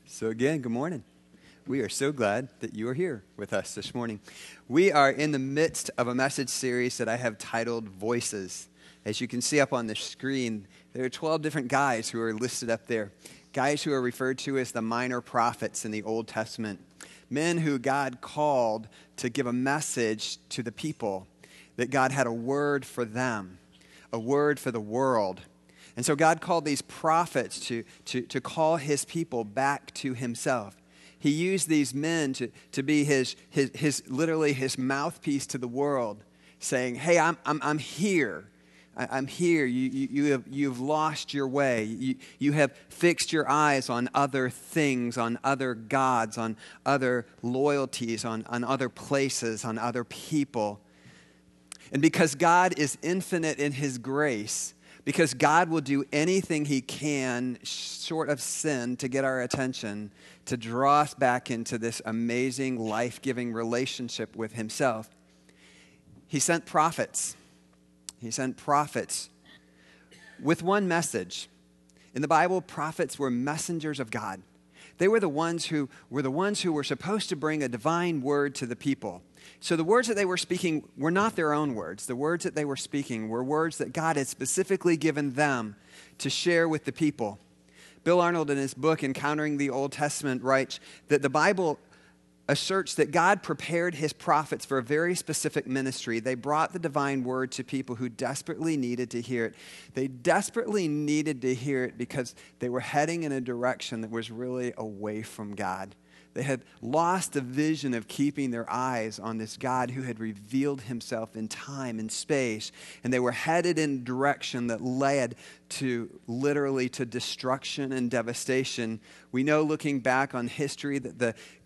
So again, good morning. We are so glad that you are here with us this morning. We are in the midst of a message series that I have titled Voices. As you can see up on the screen, there are 12 different guys who are listed up there. Guys who are referred to as the minor prophets in the Old Testament. Men who God called to give a message to the people, that God had a word for them, a word for the world. And so God called these prophets to call his people back to himself. He used these men to be his literally his mouthpiece to the world, saying, "Hey, I'm here. I'm here. You've lost your way. You have fixed your eyes on other things, on other gods, on other loyalties, on other places, on other people." And because God is infinite in his grace, because God will do anything he can short of sin to get our attention, to draw us back into this amazing, life-giving relationship with himself, he sent prophets. He sent prophets with one message. In the Bible, prophets were messengers of God. They were the ones who were supposed to bring a divine word to the people. So the words that they were speaking were not their own words. The words that they were speaking were words that God had specifically given them to share with the people. Bill Arnold, in his book, Encountering the Old Testament, writes that the Bible asserts that God prepared his prophets for a very specific ministry. They brought the divine word to people who desperately needed to hear it. They desperately needed to hear it because they were heading in a direction that was really away from God. They had lost the vision of keeping their eyes on this God who had revealed himself in time and space. And they were headed in a direction that led to literally to destruction and devastation. We know, looking back on history, that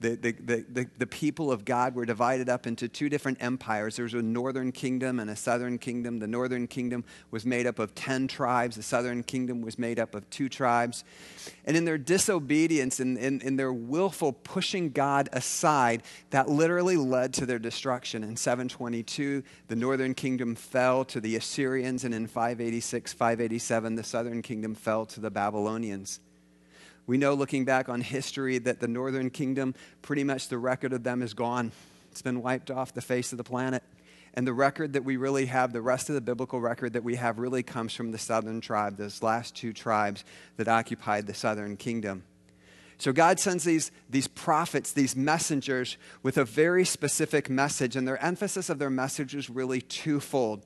the people of God were divided up into two different empires. There was a northern kingdom and a southern kingdom. The northern kingdom was made up of 10 tribes. The southern kingdom was made up of 2 tribes. And in their disobedience and in their willful pushing God aside, that literally led to their destruction. In 722, the northern kingdom fell to the Assyrians, and in 586, 587, the southern kingdom fell to the Babylonians. We know, looking back on history, that the northern kingdom, pretty much the record of them is gone. It's been wiped off the face of the planet. And the record that we really have, the rest of the biblical record that we have, really comes from the southern tribe, those last 2 tribes that occupied the southern kingdom. So God sends these prophets, these messengers, with a very specific message, and their emphasis of their message was really twofold.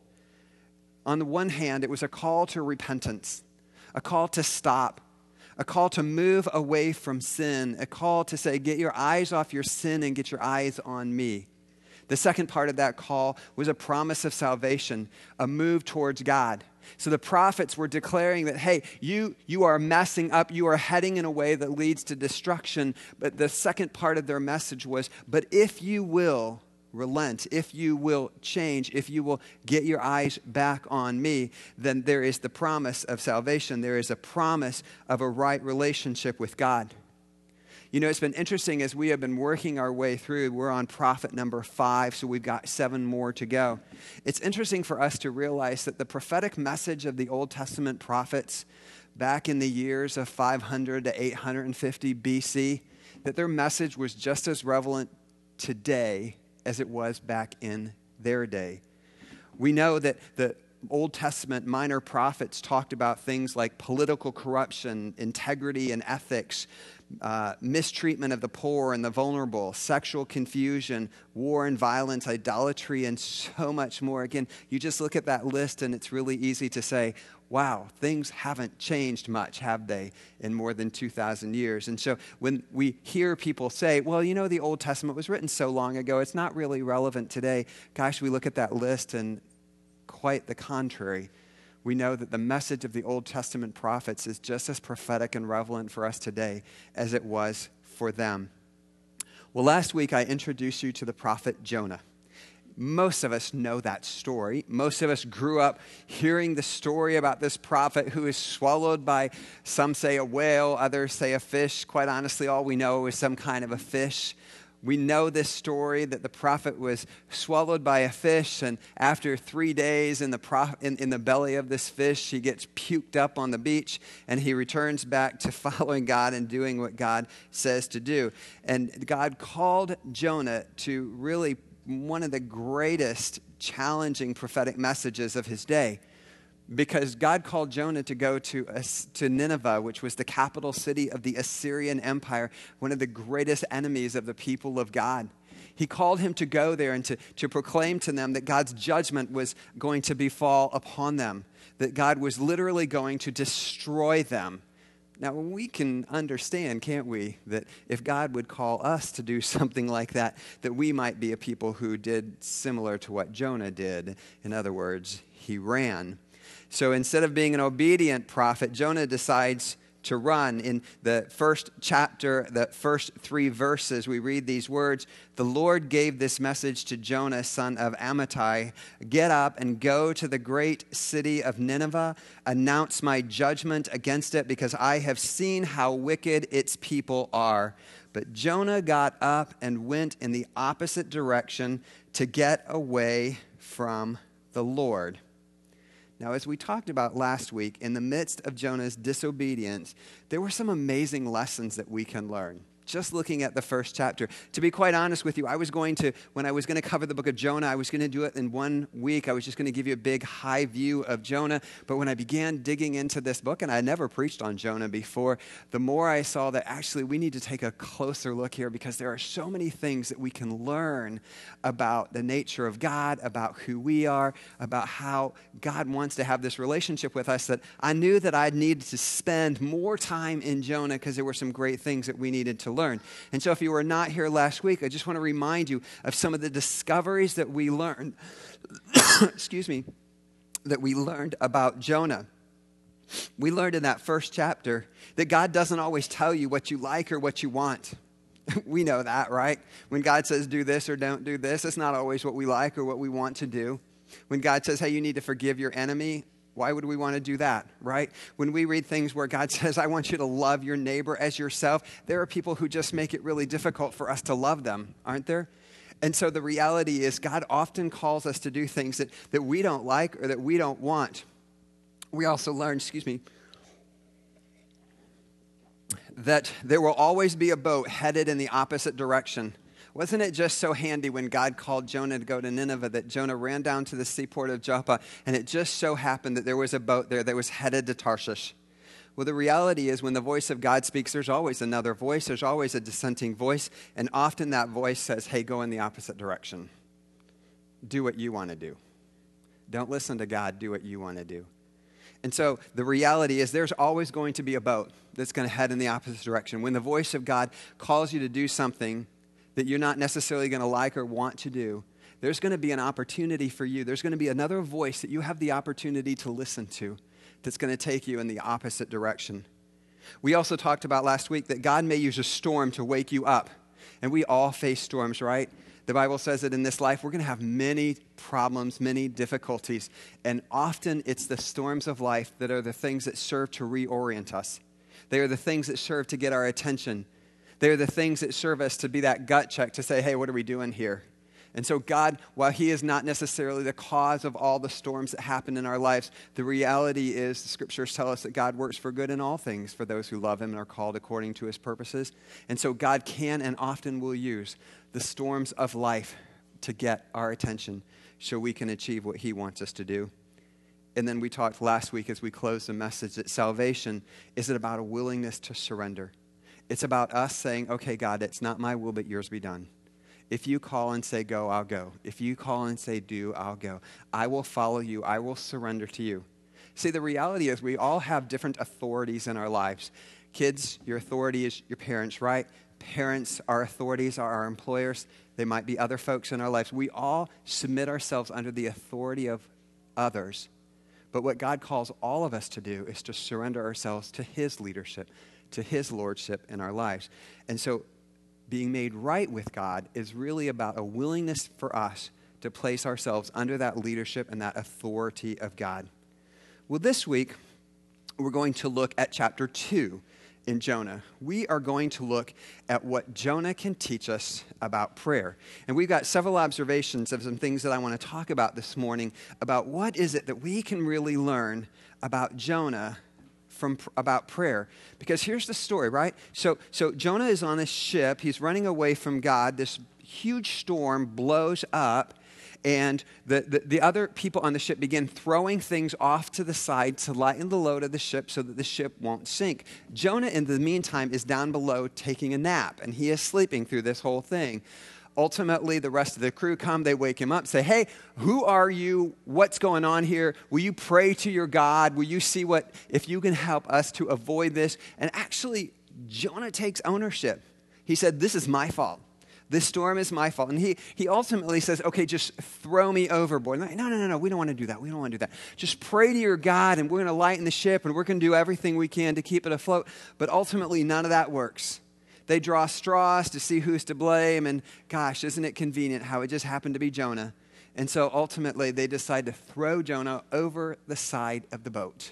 On the one hand, it was a call to repentance, a call to stop, a call to move away from sin, a call to say, get your eyes off your sin and get your eyes on me. The second part of that call was a promise of salvation, a move towards God. So the prophets were declaring that, hey, you are messing up, you are heading in a way that leads to destruction. But the second part of their message was, but if you will relent, if you will change, if you will get your eyes back on me, then there is the promise of salvation. There is a promise of a right relationship with God. You know, it's been interesting as we have been working our way through. We're on prophet number 5, so we've got 7 more to go. It's interesting for us to realize that the prophetic message of the Old Testament prophets back in the years of 500 to 850 BC, that their message was just as relevant today as it was back in their day. We know that the Old Testament minor prophets talked about things like political corruption, integrity and ethics, mistreatment of the poor and the vulnerable, sexual confusion, war and violence, idolatry, and so much more. Again, you just look at that list and it's really easy to say, wow, things haven't changed much, have they, in more than 2,000 years? And so when we hear people say, well, you know, the Old Testament was written so long ago, it's not really relevant today. Gosh, we look at that list and quite the contrary. We know that the message of the Old Testament prophets is just as prophetic and relevant for us today as it was for them. Well, last week I introduced you to the prophet Jonah. Most of us know that story. Most of us grew up hearing the story about this prophet who is swallowed by, some say a whale, others say a fish. Quite honestly, all we know is some kind of a fish. We know this story that the prophet was swallowed by a fish, and after 3 days in the belly of this fish, he gets puked up on the beach, and he returns back to following God and doing what God says to do. And God called Jonah to really one of the greatest challenging prophetic messages of his day. Because God called Jonah to go to Nineveh, which was the capital city of the Assyrian Empire, one of the greatest enemies of the people of God. He called him to go there and to proclaim to them that God's judgment was going to befall upon them, that God was literally going to destroy them. Now, we can understand, can't we, that if God would call us to do something like that, that we might be a people who did similar to what Jonah did. In other words, he ran. So instead of being an obedient prophet, Jonah decides to run. In the first chapter, the first 3 verses, we read these words: "The Lord gave this message to Jonah, son of Amittai. Get up and go to the great city of Nineveh. Announce my judgment against it, because I have seen how wicked its people are." But Jonah got up and went in the opposite direction to get away from the Lord. Now, as we talked about last week, in the midst of Jonah's disobedience, there were some amazing lessons that we can learn. Just looking at the first chapter. To be quite honest with you, when I was going to cover the book of Jonah, I was going to do it in 1 week. I was just going to give you a big high view of Jonah. But when I began digging into this book, and I had never preached on Jonah before, the more I saw that actually we need to take a closer look here, because there are so many things that we can learn about the nature of God, about who we are, about how God wants to have this relationship with us, that I knew that I needed to spend more time in Jonah, because there were some great things that we needed to learn. And so if you were not here last week, I just want to remind you of some of the discoveries that we learned, that we learned about Jonah. We learned in that first chapter that God doesn't always tell you what you like or what you want. We know that, right? When God says do this or don't do this, it's not always what we like or what we want to do. When God says, hey, you need to forgive your enemy, why would we want to do that, right? When we read things where God says, I want you to love your neighbor as yourself, there are people who just make it really difficult for us to love them, aren't there? And so the reality is God often calls us to do things that we don't like or that we don't want. We also learned, that there will always be a boat headed in the opposite direction. Wasn't it just so handy when God called Jonah to go to Nineveh that Jonah ran down to the seaport of Joppa, and it just so happened that there was a boat there that was headed to Tarshish? Well, the reality is when the voice of God speaks, there's always another voice. There's always a dissenting voice, and often that voice says, hey, go in the opposite direction. Do what you want to do. Don't listen to God. Do what you want to do. And so the reality is there's always going to be a boat that's going to head in the opposite direction. When the voice of God calls you to do something that you're not necessarily going to like or want to do, there's going to be an opportunity for you. There's going to be another voice that you have the opportunity to listen to that's going to take you in the opposite direction. We also talked about last week that God may use a storm to wake you up. And we all face storms, right? The Bible says that in this life, we're going to have many problems, many difficulties. And often it's the storms of life that are the things that serve to reorient us. They are the things that serve to get our attention. They are the things that serve us to be that gut check to say, hey, what are we doing here? And so God, while he is not necessarily the cause of all the storms that happen in our lives, the reality is the scriptures tell us that God works for good in all things for those who love him and are called according to his purposes. And so God can and often will use the storms of life to get our attention so we can achieve what he wants us to do. And then we talked last week as we closed the message that salvation is about a willingness to surrender. It's about us saying, okay, God, it's not my will, but yours be done. If you call and say go, I'll go. If you call and say do, I'll go. I will follow you. I will surrender to you. See, the reality is we all have different authorities in our lives. Kids, your authority is your parents, right? Parents, our authorities are our employers. They might be other folks in our lives. We all submit ourselves under the authority of others. But what God calls all of us to do is to surrender ourselves to his leadership, to his lordship in our lives. And so being made right with God is really about a willingness for us to place ourselves under that leadership and that authority of God. Well, this week, we're going to look at chapter 2. in Jonah, we are going to look at what Jonah can teach us about prayer. And we've got several observations of some things that I want to talk about this morning about what is it that we can really learn about Jonah about prayer. Because here's the story, right? So Jonah is on a ship. He's running away from God. This huge storm blows up. And the other people on the ship begin throwing things off to the side to lighten the load of the ship so that the ship won't sink. Jonah, in the meantime, is down below taking a nap, and he is sleeping through this whole thing. Ultimately, the rest of the crew come, they wake him up, say, hey, who are you? What's going on here? Will you pray to your God? Will you see if you can help us to avoid this? And actually, Jonah takes ownership. He said, this is my fault. This storm is my fault. And he ultimately says, okay, just throw me overboard. Like, no, we don't want to do that. We don't want to do that. Just pray to your God, and we're going to lighten the ship, and we're going to do everything we can to keep it afloat. But ultimately, none of that works. They draw straws to see who's to blame, and gosh, isn't it convenient how it just happened to be Jonah? And so ultimately, they decide to throw Jonah over the side of the boat.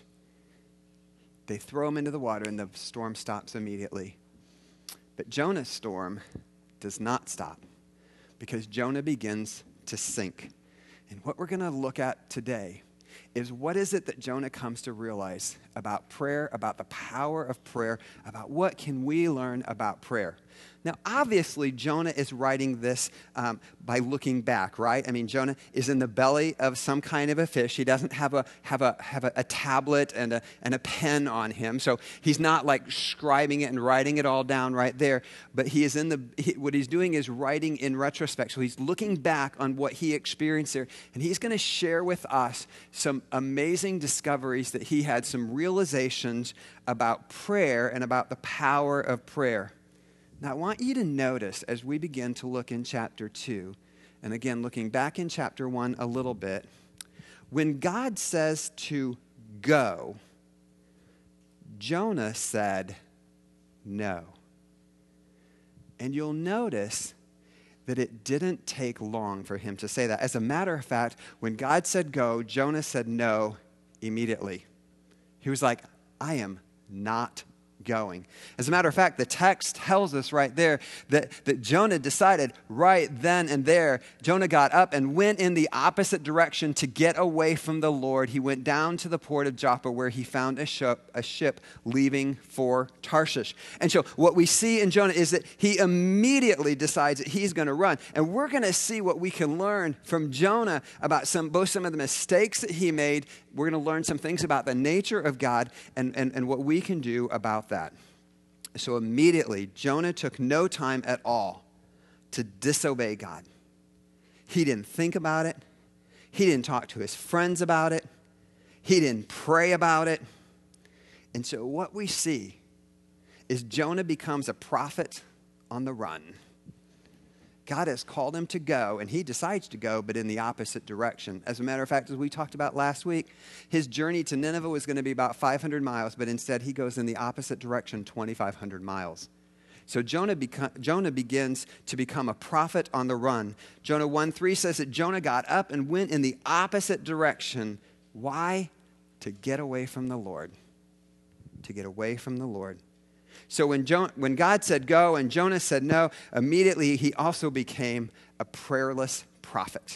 They throw him into the water, and the storm stops immediately. But Jonah's storm does not stop, because Jonah begins to sink. And what we're going to look at today is what is it that Jonah comes to realize about prayer, about the power of prayer, about what can we learn about prayer. Now, obviously, Jonah is writing this by looking back, right? I mean, Jonah is in the belly of some kind of a fish. He doesn't have a tablet and a pen on him, so he's not like scribing it and writing it all down right there. But he is what he's doing is writing in retrospect. So he's looking back on what he experienced there, and he's going to share with us some amazing discoveries that he had, some realizations about prayer and about the power of prayer. Now, I want you to notice as we begin to look in chapter 2, and again, looking back in chapter 1 a little bit, when God says to go, Jonah said no. And you'll notice that it didn't take long for him to say that. As a matter of fact, when God said go, Jonah said no immediately. He was like, I am not going. As a matter of fact, the text tells us right there that Jonah decided right then and there. Jonah got up and went in the opposite direction to get away from the Lord. He went down to the port of Joppa, where he found a ship leaving for Tarshish. And so what we see in Jonah is that he immediately decides that he's going to run. And we're going to see what we can learn from Jonah about both some of the mistakes that he made. We're going to learn some things about the nature of God and what we can do about that. So immediately, Jonah took no time at all to disobey God. He didn't think about it. He didn't talk to his friends about it. He didn't pray about it. And so what we see is Jonah becomes a prophet on the run. God has called him to go, and he decides to go, but in the opposite direction. As a matter of fact, as we talked about last week, his journey to Nineveh was going to be about 500 miles, but instead he goes in the opposite direction, 2,500 miles. So Jonah begins to become a prophet on the run. Jonah 1:3 says that Jonah got up and went in the opposite direction. Why? To get away from the Lord. To get away from the Lord. So when God said go and Jonah said no, immediately he also became a prayerless prophet.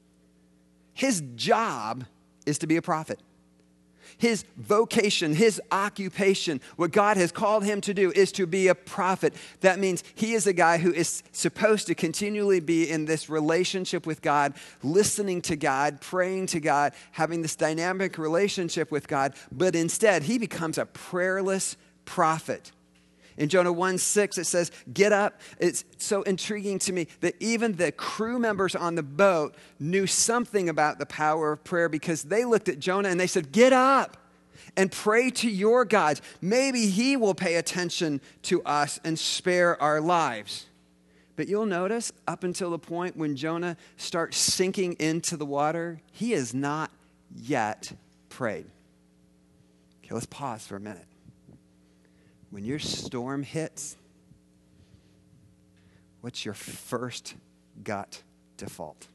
His job is to be a prophet. His vocation, his occupation, what God has called him to do is to be a prophet. That means he is a guy who is supposed to continually be in this relationship with God, listening to God, praying to God, having this dynamic relationship with God. But instead, he becomes a prayerless prophet. In Jonah 1:6, it says, get up. It's so intriguing to me that even the crew members on the boat knew something about the power of prayer, because they looked at Jonah and they said, get up and pray to your God. Maybe he will pay attention to us and spare our lives. But you'll notice up until the point when Jonah starts sinking into the water, he has not yet prayed. Okay, let's pause for a minute. When your storm hits, what's your first gut default?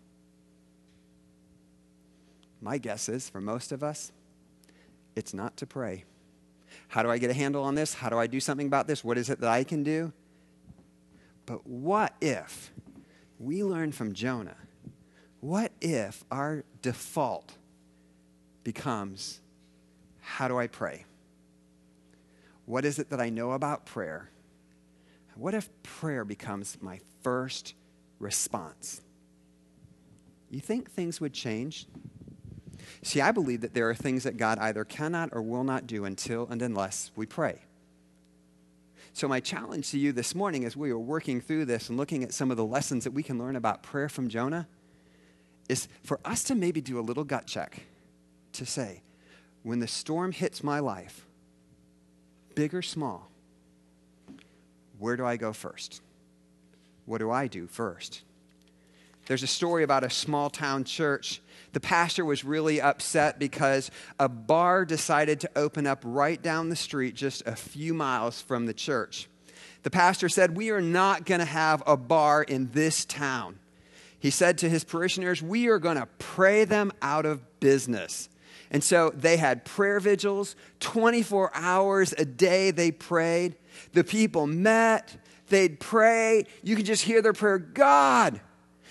My guess is, for most of us, it's not to pray. How do I get a handle on this? How do I do something about this? What is it that I can do? But what if we learn from Jonah? What if our default becomes, how do I pray? What is it that I know about prayer? What if prayer becomes my first response? You think things would change? See, I believe that there are things that God either cannot or will not do until and unless we pray. So my challenge to you this morning as we are working through this and looking at some of the lessons that we can learn about prayer from Jonah is for us to maybe do a little gut check to say, when the storm hits my life, big or small, where do I go first? What do I do first? There's a story about a small town church. The pastor was really upset because a bar decided to open up right down the street just a few miles from the church. The pastor said, "We are not going to have a bar in this town." He said to his parishioners, "We are going to pray them out of business." And so they had prayer vigils, 24 hours a day they prayed. The people met, they'd pray. You could just hear their prayer, "God,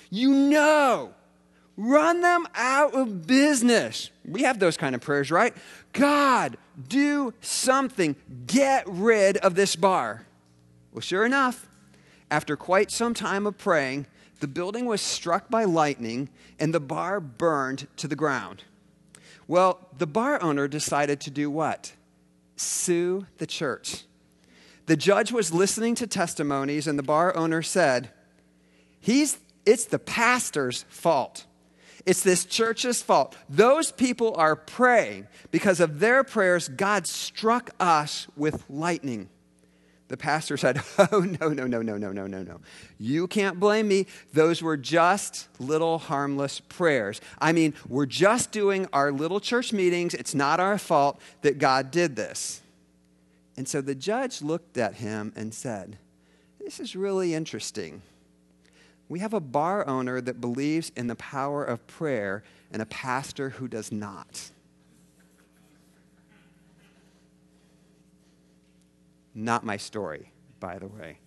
run them out of business." We have those kind of prayers, right? "God, do something. Get rid of this bar." Well, sure enough, after quite some time of praying, the building was struck by lightning and the bar burned to the ground. Well, the bar owner decided to do what? Sue the church. The judge was listening to testimonies, and the bar owner said, it's the pastor's fault. It's this church's fault. Those people are praying. Because of their prayers, God struck us with lightning. The pastor said, "Oh, no. You can't blame me. Those were just little harmless prayers. I mean, we're just doing our little church meetings. It's not our fault that God did this." And so the judge looked at him and said, "This is really interesting. We have a bar owner that believes in the power of prayer and a pastor who does not." Not my story, by the way.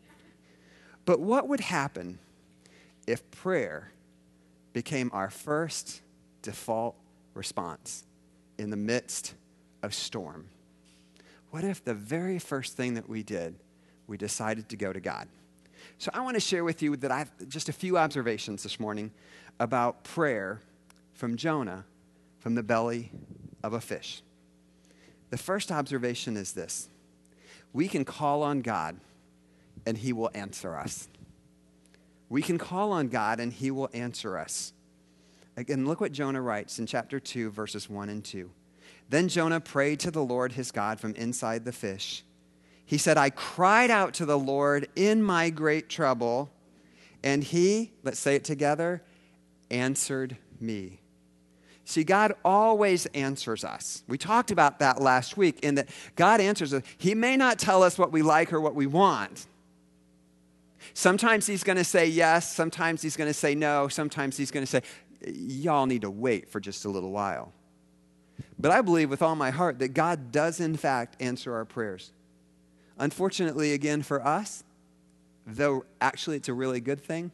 But what would happen if prayer became our first default response in the midst of storm? What if the very first thing that we did, we decided to go to God? So I want to share with you that I've just a few observations this morning about prayer from Jonah, from the belly of a fish. The first observation is this: we can call on God and he will answer us. We can call on God and he will answer us. Again, look what Jonah writes in chapter 2, verses 1 and 2. "Then Jonah prayed to the Lord his God from inside the fish. He said, I cried out to the Lord in my great trouble, and he," let's say it together, "answered me." See, God always answers us. We talked about that last week in that God answers us. He may not tell us what we like or what we want. Sometimes he's going to say yes. Sometimes he's going to say no. Sometimes he's going to say, "Y'all need to wait for just a little while." But I believe with all my heart that God does in fact answer our prayers. Unfortunately, again, for us, though actually it's a really good thing,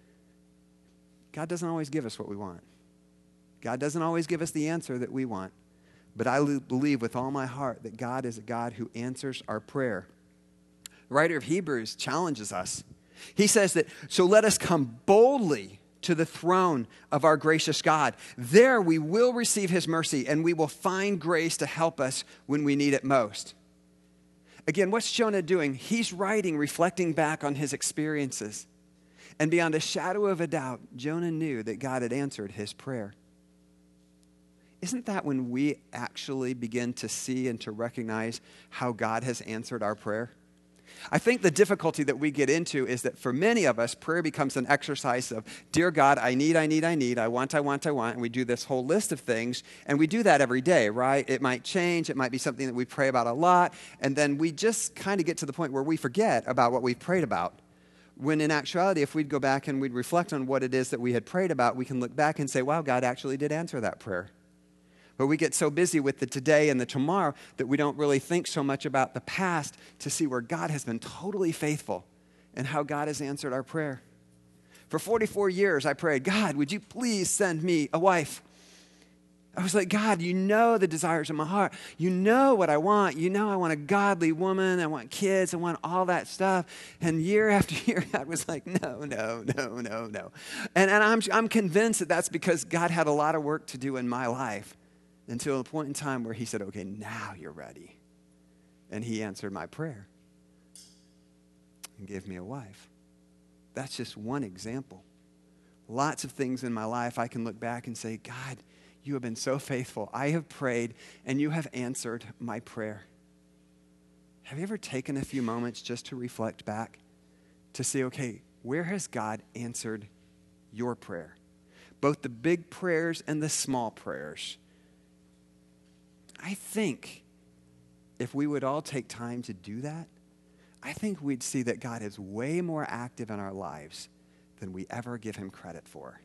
God doesn't always give us what we want. God doesn't always give us the answer that we want. But I believe with all my heart that God is a God who answers our prayer. The writer of Hebrews challenges us. He says that, "So let us come boldly to the throne of our gracious God. There we will receive his mercy, and we will find grace to help us when we need it most." Again, what's Jonah doing? He's writing, reflecting back on his experiences. And beyond a shadow of a doubt, Jonah knew that God had answered his prayer. Isn't that when we actually begin to see and to recognize how God has answered our prayer? I think the difficulty that we get into is that for many of us, prayer becomes an exercise of, "Dear God, I need, I want. And we do this whole list of things, and we do that every day, right? It might change. It might be something that we pray about a lot, and then we just kind of get to the point where we forget about what we've prayed about. When in actuality, if we'd go back and we'd reflect on what it is that we had prayed about, we can look back and say, wow, God actually did answer that prayer. But we get so busy with the today and the tomorrow that we don't really think so much about the past to see where God has been totally faithful and how God has answered our prayer. For 44 years, I prayed, God, would you please send me a wife? I was like, God, you know the desires of my heart. You know what I want. You know I want a godly woman. I want kids. I want all that stuff. And year after year, God was like, no. And I'm convinced that that's because God had a lot of work to do in my life until a point in time where he said, okay, now you're ready. And he answered my prayer and gave me a wife. That's just one example. Lots of things in my life I can look back and say, God, you have been so faithful. I have prayed, and you have answered my prayer. Have you ever taken a few moments just to reflect back to see, okay, where has God answered your prayer? Both the big prayers and the small prayers. I think if we would all take time to do that, I think we'd see that God is way more active in our lives than we ever give him credit for.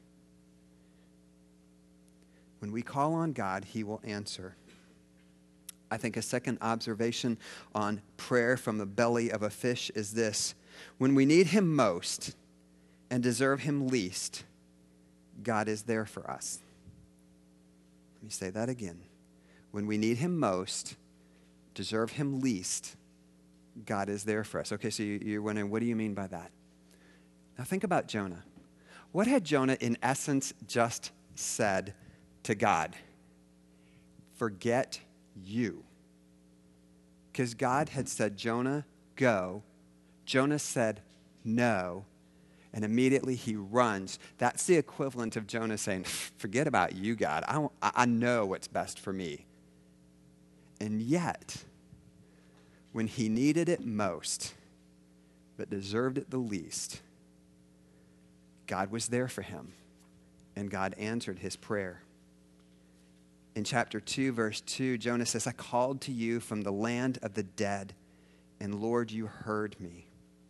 When we call on God, he will answer. I think a second observation on prayer from the belly of a fish is this. When we need him most and deserve him least, God is there for us. Let me say that again. When we need him most, deserve him least, God is there for us. Okay, so you're wondering, what do you mean by that? Now think about Jonah. What had Jonah in essence just said to God? Forget you. Because God had said, Jonah, go. Jonah said, no. And immediately he runs. That's the equivalent of Jonah saying, forget about you, God. I know what's best for me. And yet, when he needed it most, but deserved it the least, God was there for him, and God answered his prayer. In chapter 2, verse 2, Jonah says, I called to you from the land of the dead, and Lord, you heard me.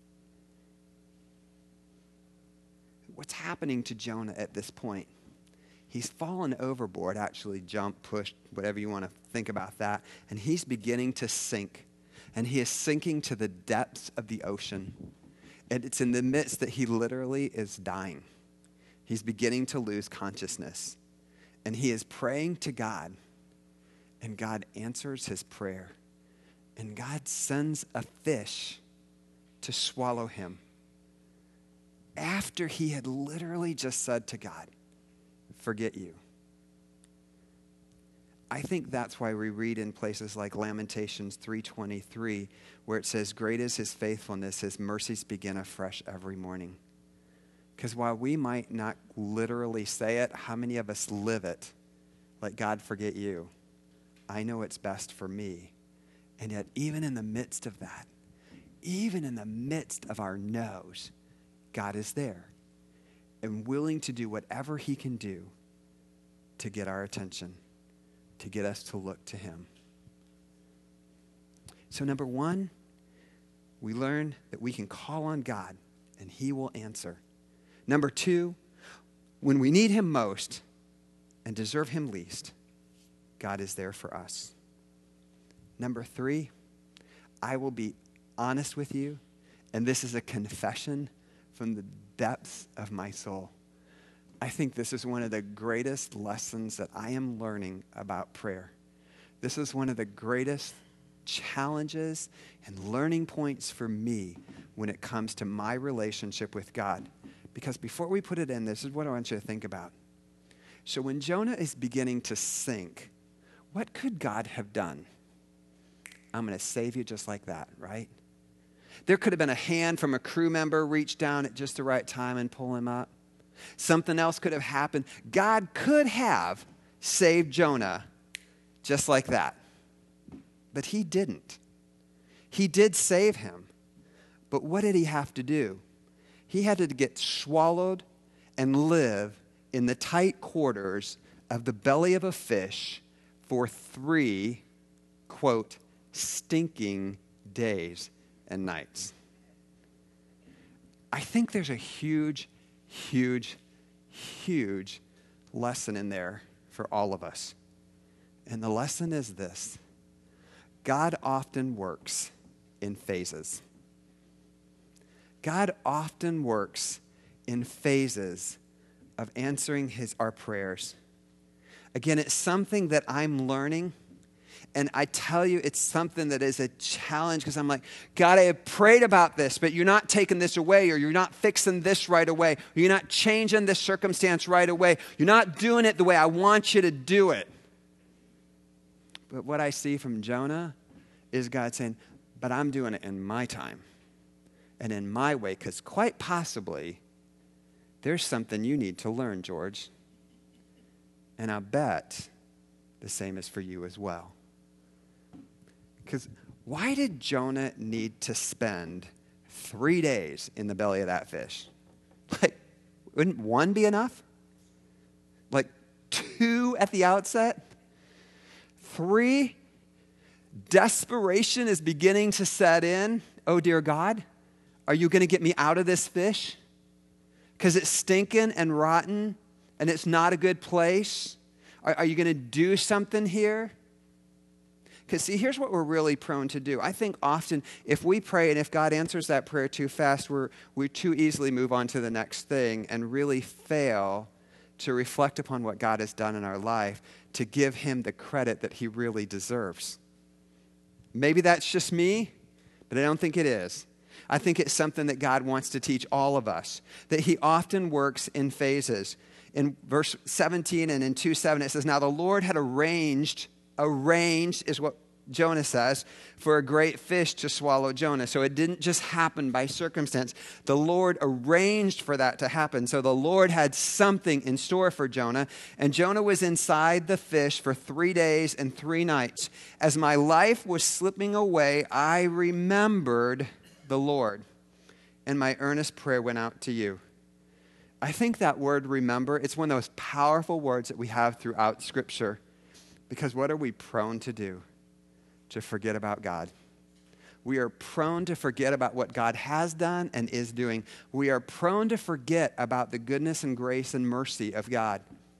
What's happening to Jonah at this point? He's fallen overboard, actually jumped, pushed, whatever you want to think about that, and he's beginning to sink. And he is sinking to the depths of the ocean. And it's in the midst that he literally is dying. He's beginning to lose consciousness. And he is praying to God. And God answers his prayer. And God sends a fish to swallow him. After he had literally just said to God, forget you. I think that's why we read in places like Lamentations 3:23, where it says, great is his faithfulness, his mercies begin afresh every morning. Because while we might not literally say it, how many of us live it? Like, God, forget you. I know it's best for me. And yet, even in the midst of that, even in the midst of our no's, God is there and willing to do whatever he can do to get our attention, to get us to look to him. So number one, we learn that we can call on God and he will answer. Number two, when we need him most and deserve him least, God is there for us. Number three, I will be honest with you, and this is a confession from the depths of my soul. I think this is one of the greatest lessons that I am learning about prayer. This is one of the greatest challenges and learning points for me when it comes to my relationship with God. Because before we put it in, this is what I want you to think about. So when Jonah is beginning to sink, what could God have done? I'm going to save you just like that, right? There could have been a hand from a crew member reach down at just the right time and pull him up. Something else could have happened. God could have saved Jonah just like that. But he didn't. He did save him. But what did he have to do? He had to get swallowed and live in the tight quarters of the belly of a fish for 3, quote, stinking days and nights. I think there's a huge lesson in there for all of us. And the lesson is this: God often works in phases. God often works in phases of answering our prayers. Again, it's something that I'm learning. And I tell you, it's something that is a challenge because I'm like, God, I have prayed about this, but you're not taking this away, or you're not fixing this right away, or you're not changing this circumstance right away. You're not doing it the way I want you to do it. But what I see from Jonah is God saying, but I'm doing it in my time and in my way, because quite possibly there's something you need to learn, George. And I bet the same is for you as well. Because why did Jonah need to spend 3 days in the belly of that fish? Like, wouldn't one be enough? Like 2 at the outset? 3? Desperation is beginning to set in. Oh, dear God, are you going to get me out of this fish? Because it's stinking and rotten and it's not a good place. Are you going to do something here? Because see, here's what we're really prone to do. I think often if we pray and if God answers that prayer too fast, we too easily move on to the next thing and really fail to reflect upon what God has done in our life, to give him the credit that he really deserves. Maybe that's just me, but I don't think it is. I think it's something that God wants to teach all of us, that he often works in phases. In verse 17 and in 2:7, it says, now the Lord had arranged is what Jonah says, for a great fish to swallow Jonah. So it didn't just happen by circumstance. The Lord arranged for that to happen. So the Lord had something in store for Jonah. And Jonah was inside the fish for 3 days and 3 nights. As my life was slipping away, I remembered the Lord, and my earnest prayer went out to you. I think that word remember, it's one of those powerful words that we have throughout Scripture. Because what are we prone to do? To forget about God. We are prone to forget about what God has done and is doing. We are prone to forget about the goodness and grace and mercy of God.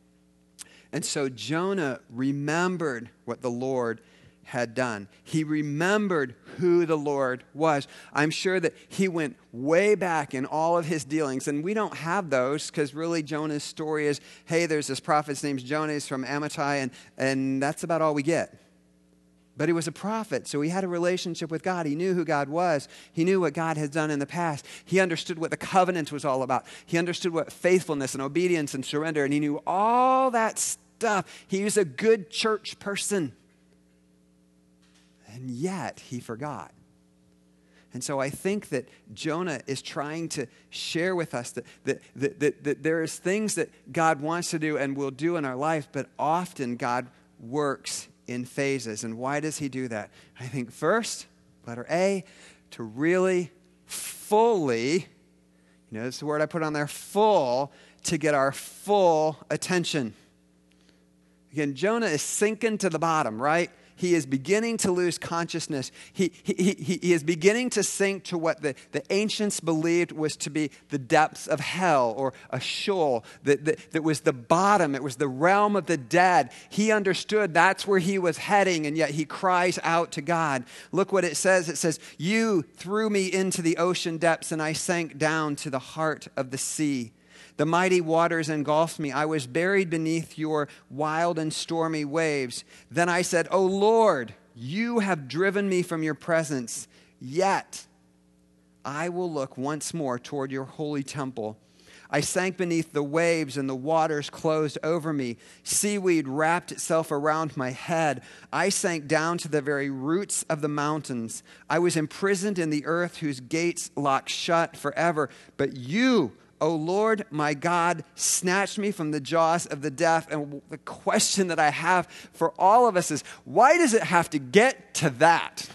And so Jonah remembered what the Lord had done. He remembered who the Lord was. I'm sure that he went way back in all of his dealings, and we don't have those because really Jonah's story is, hey, there's this prophet's name's Jonah, he's from Amittai, and that's about all we get. But he was a prophet, so he had a relationship with God. He knew who God was. He knew what God had done in the past. He understood what the covenant was all about. He understood what faithfulness and obedience and surrender, and he knew all that stuff. He was a good church person. And yet, he forgot. And so I think that Jonah is trying to share with us that there is things that God wants to do and will do in our life, but often God works in phases. And why does he do that? I think first, letter A, to really fully, that's the word I put on there, full, to get our full attention. Again, Jonah is sinking to the bottom, right? He is beginning to lose consciousness. He is beginning to sink to what the ancients believed was to be the depths of hell, or a Sheol, that was the bottom. It was the realm of the dead. He understood that's where he was heading, and yet he cries out to God. Look what it says. It says, you threw me into the ocean depths, and I sank down to the heart of the sea. The mighty waters engulfed me. I was buried beneath your wild and stormy waves. Then I said, O Lord, you have driven me from your presence. Yet I will look once more toward your holy temple. I sank beneath the waves and the waters closed over me. Seaweed wrapped itself around my head. I sank down to the very roots of the mountains. I was imprisoned in the earth whose gates locked shut forever. But you, O Lord, my God, snatched me from the jaws of the death. And the question that I have for all of us is, why does it have to get to that?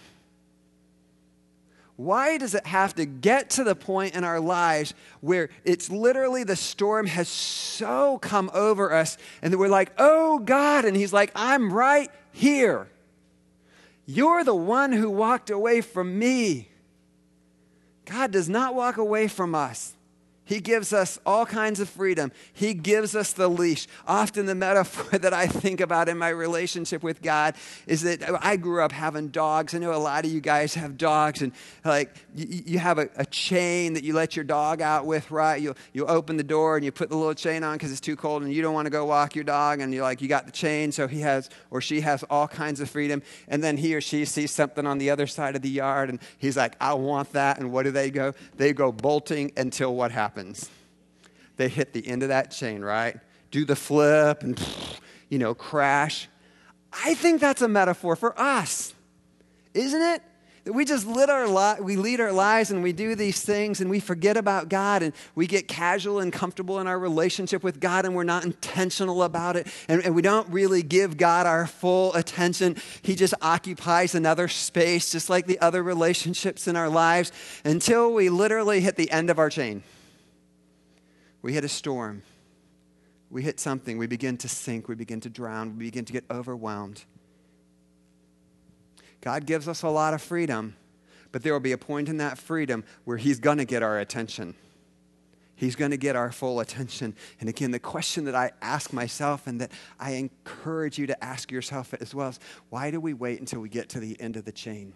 Why does it have to get to the point in our lives where it's literally the storm has so come over us and that we're like, oh God, and he's like, I'm right here. You're the one who walked away from me. God does not walk away from us. He gives us all kinds of freedom. He gives us the leash. Often the metaphor that I think about in my relationship with God is that I grew up having dogs. I know a lot of you guys have dogs, and like you have a chain that you let your dog out with, right? You'll open the door and you put the little chain on because it's too cold and you don't want to go walk your dog, and you got the chain, so he has or she has all kinds of freedom. And then he or she sees something on the other side of the yard, and he's like, I want that. And what do they go? They go bolting until what happens? They hit the end of that chain, right? Do the flip and, crash. I think that's a metaphor for us, isn't it? That we just lead our lives and we do these things and we forget about God and we get casual and comfortable in our relationship with God and we're not intentional about it and we don't really give God our full attention. He just occupies another space just like the other relationships in our lives until we literally hit the end of our chain. We hit a storm. We hit something. We begin to sink. We begin to drown. We begin to get overwhelmed. God gives us a lot of freedom, but there will be a point in that freedom where He's going to get our attention. He's going to get our full attention. And again, the question that I ask myself and that I encourage you to ask yourself as well is, why do we wait until we get to the end of the chain?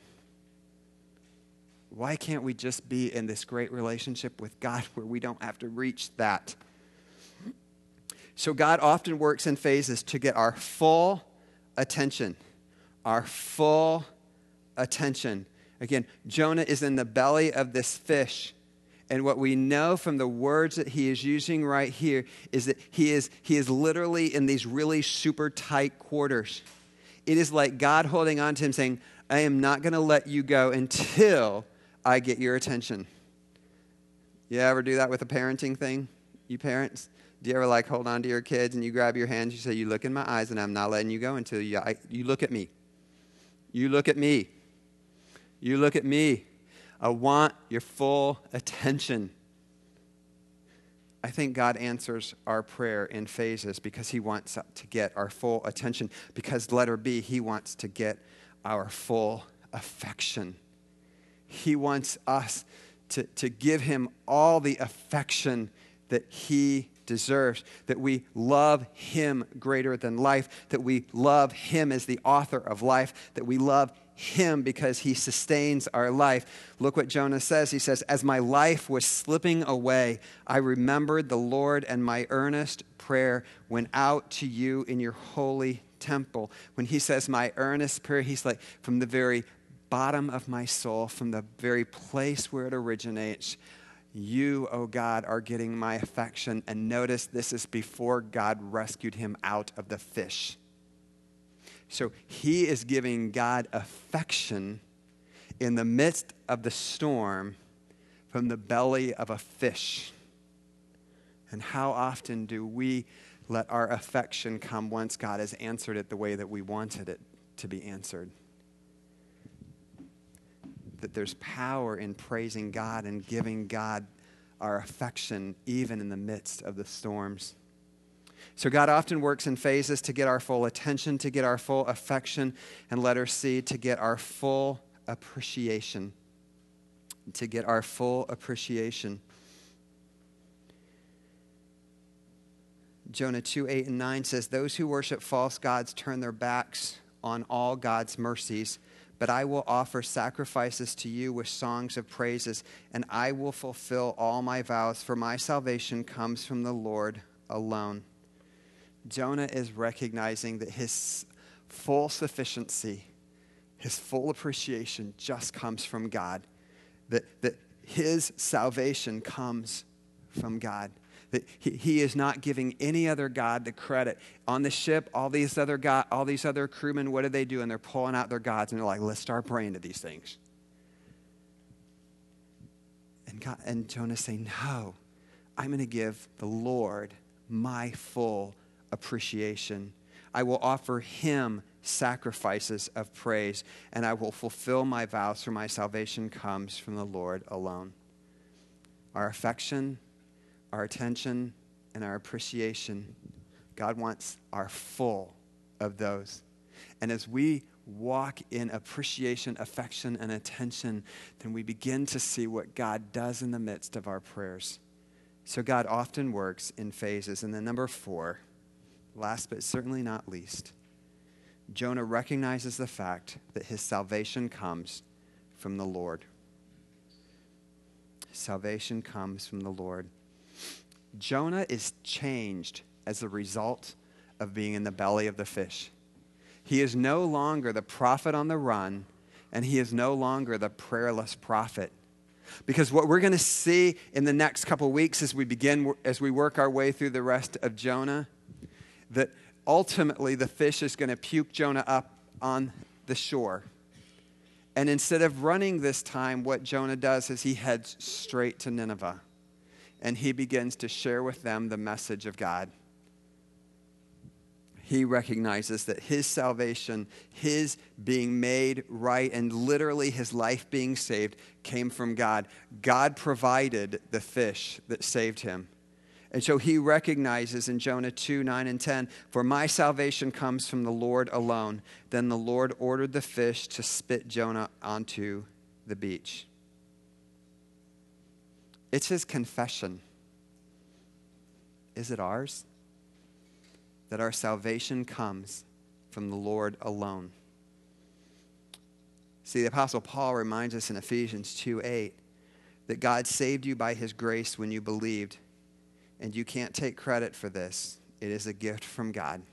Why can't we just be in this great relationship with God where we don't have to reach that? So God often works in phases to get our full attention. Our full attention. Again, Jonah is in the belly of this fish. And what we know from the words that he is using right here is that he is literally in these really super tight quarters. It is like God holding on to him saying, I am not going to let you go until I get your attention. You ever do that with a parenting thing? You parents? Do you ever hold on to your kids and you grab your hands, you say, you look in my eyes and I'm not letting you go until you look at me. You look at me. You look at me. I want your full attention. I think God answers our prayer in phases because He wants to get our full attention. Because letter B, He wants to get our full affection. He wants us to give Him all the affection that He deserves, that we love Him greater than life, that we love Him as the author of life, that we love Him because He sustains our life. Look what Jonah says. He says, as my life was slipping away, I remembered the Lord, and my earnest prayer went out to you in your holy temple. When he says my earnest prayer, he's like, from the very bottom of my soul, from the very place where it originates, you, oh God, are getting my affection. And notice this is before God rescued him out of the fish. So he is giving God affection in the midst of the storm from the belly of a fish. And how often do we let our affection come once God has answered it the way that we wanted it to be answered? That there's power in praising God and giving God our affection even in the midst of the storms. So God often works in phases to get our full attention, to get our full affection, and letter C, to get our full appreciation. To get our full appreciation. Jonah 2:8-9 says, those who worship false gods turn their backs on all God's mercies, but I will offer sacrifices to you with songs of praises, and I will fulfill all my vows, for my salvation comes from the Lord alone. Jonah is recognizing that his full sufficiency, his full appreciation just comes from God, that his salvation comes from God. That he is not giving any other god the credit. On the ship, all these other crewmen, what do they do? And they're pulling out their gods, and they're like, let's start praying to these things. And Jonah's saying, no, I'm going to give the Lord my full appreciation. I will offer Him sacrifices of praise, and I will fulfill my vows, for my salvation comes from the Lord alone. Our affection, our attention, and our appreciation, God wants our full of those. And as we walk in appreciation, affection, and attention, then we begin to see what God does in the midst of our prayers. So God often works in phases. And then number 4, last but certainly not least, Jonah recognizes the fact that his salvation comes from the Lord. Salvation comes from the Lord. Jonah is changed as a result of being in the belly of the fish. He is no longer the prophet on the run, and he is no longer the prayerless prophet. Because what we're going to see in the next couple weeks as we work our way through the rest of Jonah, that ultimately the fish is going to puke Jonah up on the shore. And instead of running this time, what Jonah does is he heads straight to Nineveh. And he begins to share with them the message of God. He recognizes that his salvation, his being made right, and literally his life being saved came from God. God provided the fish that saved him. And so he recognizes in Jonah 2, 9 and 10, "For my salvation comes from the Lord alone." Then the Lord ordered the fish to spit Jonah onto the beach. It's his confession. Is it ours? That our salvation comes from the Lord alone. See, the Apostle Paul reminds us in Ephesians 2:8 that God saved you by his grace when you believed. And you can't take credit for this. It is a gift from God.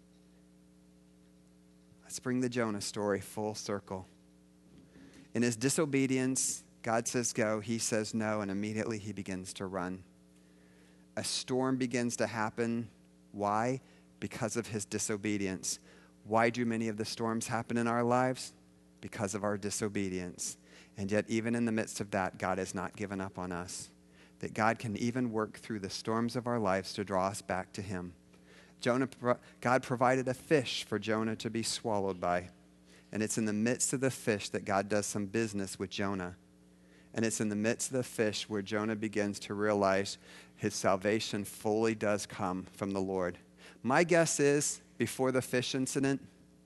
Let's bring the Jonah story full circle. In his disobedience, God says go, he says no, and immediately he begins to run. A storm begins to happen. Why? Because of his disobedience. Why do many of the storms happen in our lives? Because of our disobedience. And yet, even in the midst of that, God has not given up on us. That God can even work through the storms of our lives to draw us back to him. God provided a fish for Jonah to be swallowed by. And it's in the midst of the fish that God does some business with Jonah. And it's in the midst of the fish where Jonah begins to realize his salvation fully does come from the Lord. My guess is, before the fish incident,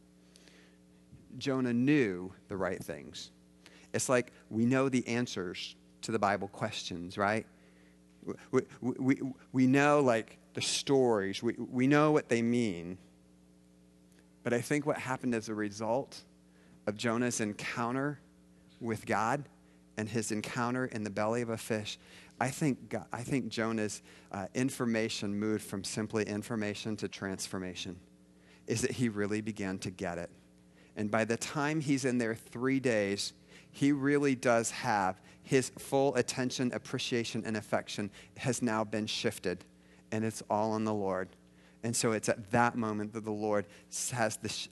Jonah knew the right things. It's like we know the answers to the Bible questions, right? We know, like, the stories. We know what they mean. But I think what happened as a result of Jonah's encounter with God and his encounter in the belly of a fish, I think Jonah's information moved from simply information to transformation, is that he really began to get it. And by the time he's in there 3 days, he really does have his full attention, appreciation, and affection has now been shifted, and it's all on the Lord. And so it's at that moment that the Lord has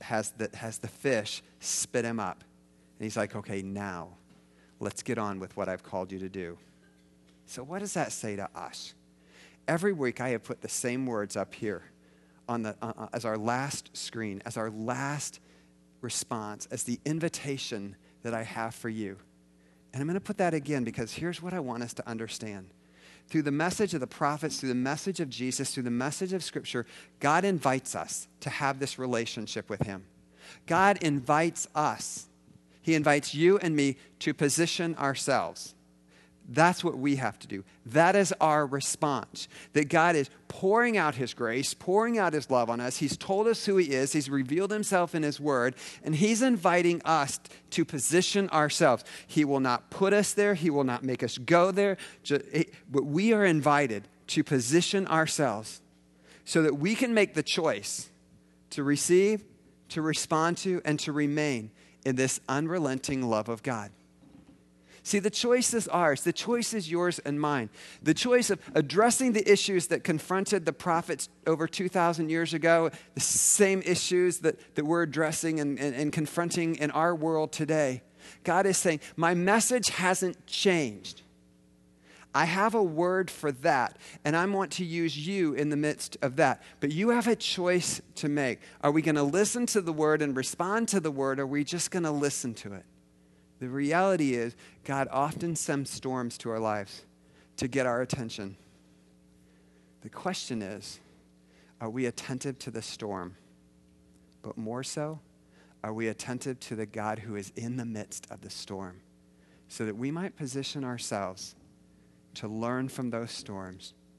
the fish spit him up. And he's like, okay, now let's get on with what I've called you to do. So what does that say to us? Every week I have put the same words up here on as our last screen, as our last response, as the invitation that I have for you. And I'm going to put that again because here's what I want us to understand. Through the message of the prophets, through the message of Jesus, through the message of Scripture, God invites us to have this relationship with him. God invites us. He invites you and me to position ourselves. That's what we have to do. That is our response. That God is pouring out his grace, pouring out his love on us. He's told us who he is. He's revealed himself in his word. And he's inviting us to position ourselves. He will not put us there. He will not make us go there. But we are invited to position ourselves so that we can make the choice to receive, to respond to, and to remain in this unrelenting love of God. See, the choice is ours. The choice is yours and mine. The choice of addressing the issues that confronted the prophets over 2,000 years ago, the same issues that we're addressing and confronting in our world today. God is saying, my message hasn't changed. I have a word for that, and I want to use you in the midst of that. But you have a choice to make. Are we going to listen to the word and respond to the word, or are we just going to listen to it? The reality is, God often sends storms to our lives to get our attention. The question is, are we attentive to the storm? But more so, are we attentive to the God who is in the midst of the storm so that we might position ourselves to learn from those storms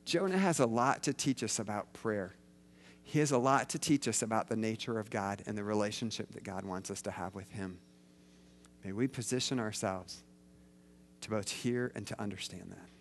Jonah has a lot to teach us about prayer. He has a lot to teach us about the nature of God and the relationship that God wants us to have with him. May we position ourselves to both hear and to understand that.